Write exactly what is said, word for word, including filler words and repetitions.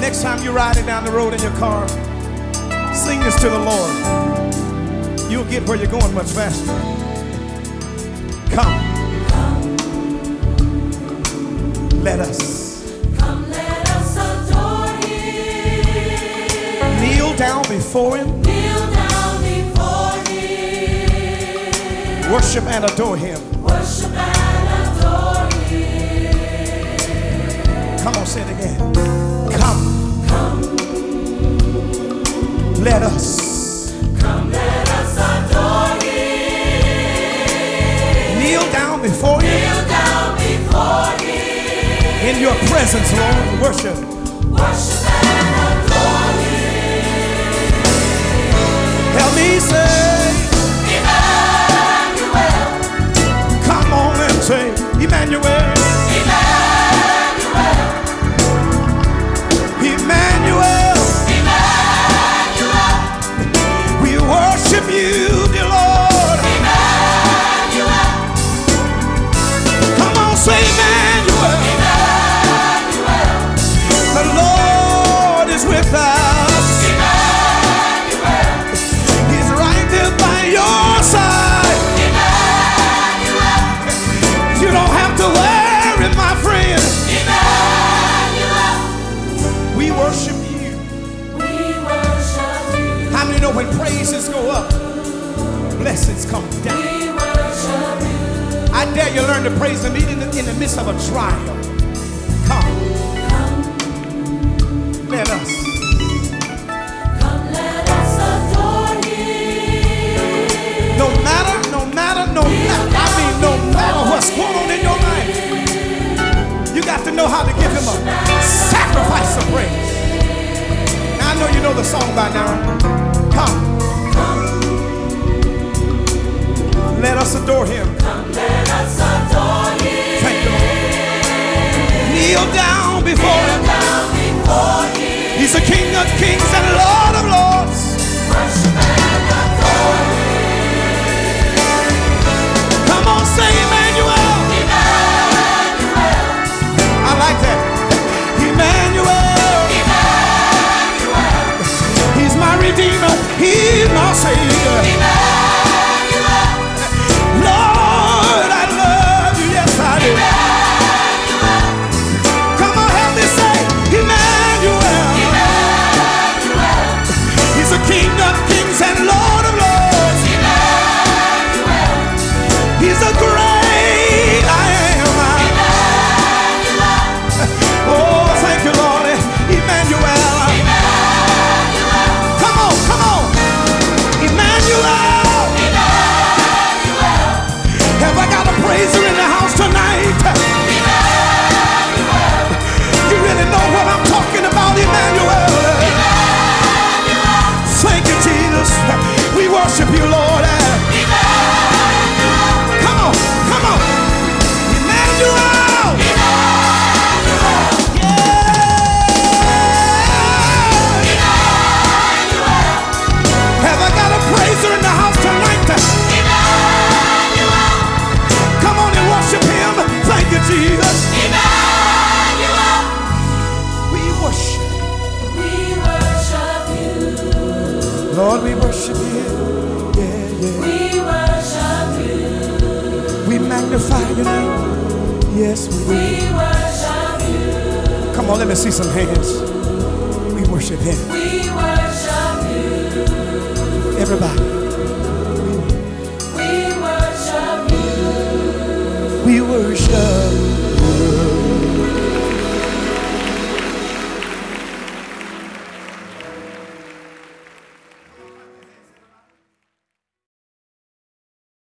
Next time you're riding down the road in your car, sing this to the Lord. You'll get where you're going much faster. Come. Come. Let us. Come, let us adore Him. Kneel down before Him. Kneel down before Him. Worship and adore Him. Worship and adore Him. Come on, say it again. Come. Come. Let us. Come, let us adore Him. Kneel down before Him. Kneel down before Him. In your presence, Lord. Worship. Worship and adore Him. Help me say, Emmanuel. come on and say, Emmanuel. Emmanuel. Emmanuel. Emmanuel. We worship you, dear Lord. Emmanuel. Come on, say Emmanuel. Emmanuel. The Lord is with us. Emmanuel. He's right there by your side. Emmanuel. You don't have to worry, my friend. Emmanuel. We worship you. We worship you. How many know when praises go up, blessings come down? We worship you. I dare you learn to praise Him even in the, in the midst of a trial. Come. Let us. Come, let us adore Him. No matter, no matter, no matter, I mean no matter what's going on in your life, you got to know how to give Him a sacrifice of praise. Now I know you know the song by now. Come. Let us adore Him. Come, let us adore Him. Thank you, Lord. Kneel down before Him. Kneel down before Him. He's the King of kings and Lord of lords. Worship and adore Him. Come on, say Emmanuel. Emmanuel. I like that. Emmanuel. Emmanuel. He's my Redeemer. He's my Savior. Emmanuel. Lord, I love you. Yes, I do. Emmanuel. Come on, help me say Emmanuel. Emmanuel. He's the King of kings and Lord of lords. Emmanuel. He's a great I am. Emmanuel. Oh, thank you, Lord. Emmanuel. Emmanuel. Come on, come on. Emmanuel. Emmanuel. Have I got a praiser in the house tonight? Emmanuel. You really know what I'm talking about, Emmanuel. Emmanuel. Thank you, Jesus. We worship you, Lord. Emmanuel. Come on, come on. Emmanuel. Emmanuel. Yeah. Emmanuel. Have I got a praiser in the house tonight? Emmanuel. Come on and worship Him. Thank you, Jesus. Emmanuel. We worship. We worship you. Lord, we worship you. Yeah, yeah. We worship you. We magnify your name. Yes, we do. We worship you. Come on, let me see some hands. We worship Him. We worship you. Everybody. We worship you. We worship